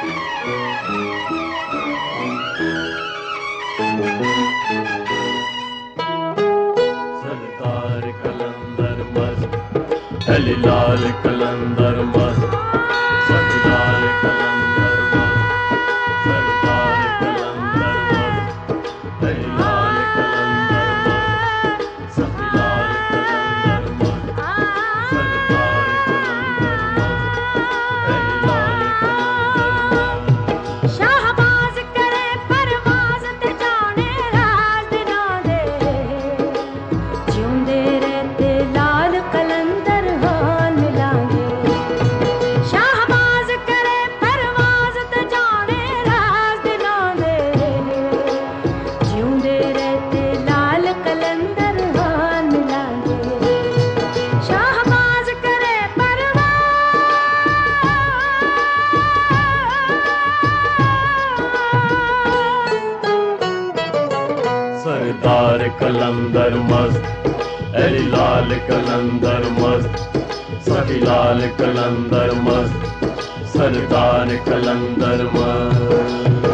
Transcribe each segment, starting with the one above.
सरदार कलंदर मस्त, अली लाल कलंदर मस्त, सरदार कलंदर मस्त, सरदार कलंदर मस्त, अली लाल कलंदर मस्त, सरदार कलंदर मस्त, सरदार कलंदर मस्त, अली लाल कलंदर मस्त। शाहबाज करे परवाज़ ते जाने राज दिनां दे, जिउंदे रहते लाल कलंदर हाल मिलांगे। शाहबाज करे परवाज़ ते जाने राज दिनां दे, जिउंदे रहते लाल कलंदर हाल मिलांगे। शाहबाज करे सरदार कलंदर मस्त, अली लाल कलंदर मस्त, सखी लाल कलंदर मस्त, सरदार कलंदर मस्त।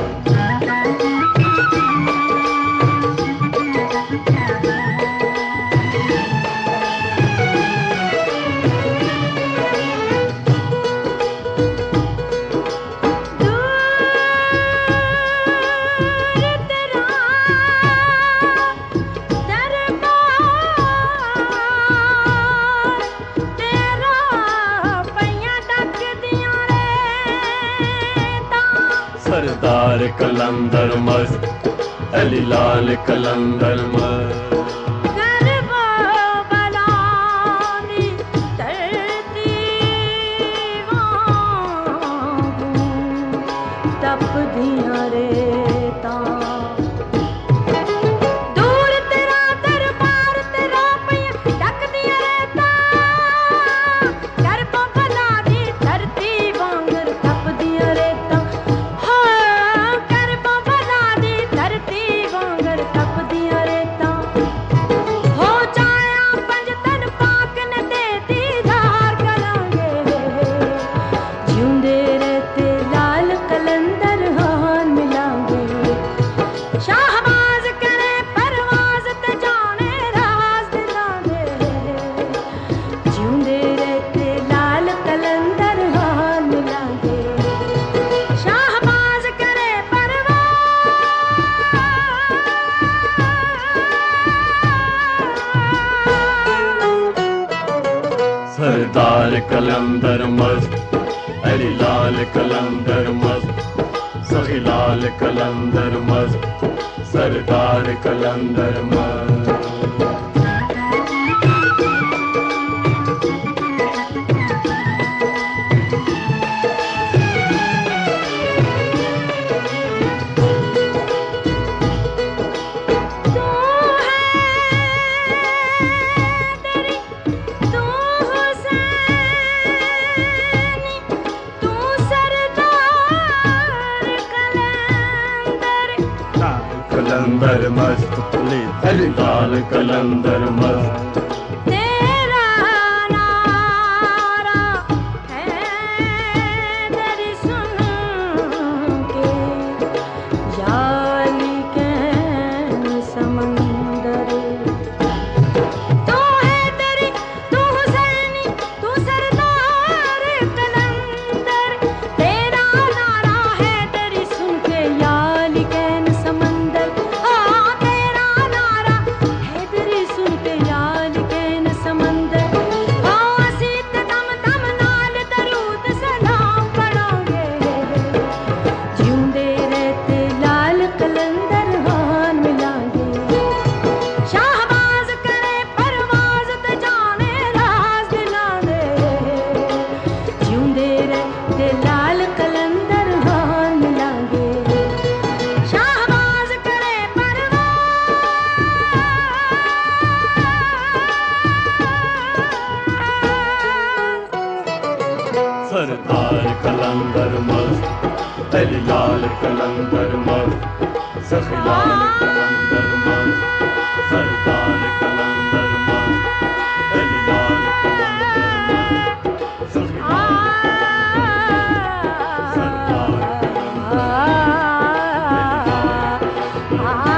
सरदार कलंदर मस्त, अली लाल कलंदर मस्त। तपदियां रेतां दूर तेरा दरबार तेरा पईयां ढकदियां रेतां, कर भला दी धरती वांगर तपदियां रेतां। हाँ कर भला दी धरती वांगर तपदियां रेतां। हो जाया पंज तन पाक ने दे दीदार करांगे, जिउंदे रहते लाल कलंदर हाल मिलांगे। शाहबाज करे परवाज़ ते जाने राज दिलां दे, जिउंदे रहते लाल कलंदर हाल मिलांगे। शाहबाज करे सरदार कलंदर मस्त, अली लाल कलंदर मस्त, सखी लाल कलंदर मस्त, सरदार कलंदर मस्त। कलंदर मस्त, अली लाल कलंदर मस्त। तेरा नारा है तेरी सुन के, याली कैन समंदर। तू है तेरी तू हुसैनी तू सरदार कलंदर, तेरा नारा है तेरी सुन के याली कैन समंदर। हाँ तेरा नारा है तेरी सुन के याली कैन समंदर। हाँ असीं ते दम दम नाल दरूद सलाम पढ़ांगे, जिउंदे रहते लाल कलंदर हाल मिलांगे। शाहबाज करे परवाज़ ते जाने राज दिलां दे, जिउंदे रहते लाल कलंदर हाल मिलांगे। शाहबाज करे सरदार कलंदर मस्त, अली लाल कलंदर मस्त, सखी लाल कलंदर मस्त, सरदार कलंदर मस्त, अली लाल कलंदर मस्त, सखी लाल कलंदर मस्त, सरदार आ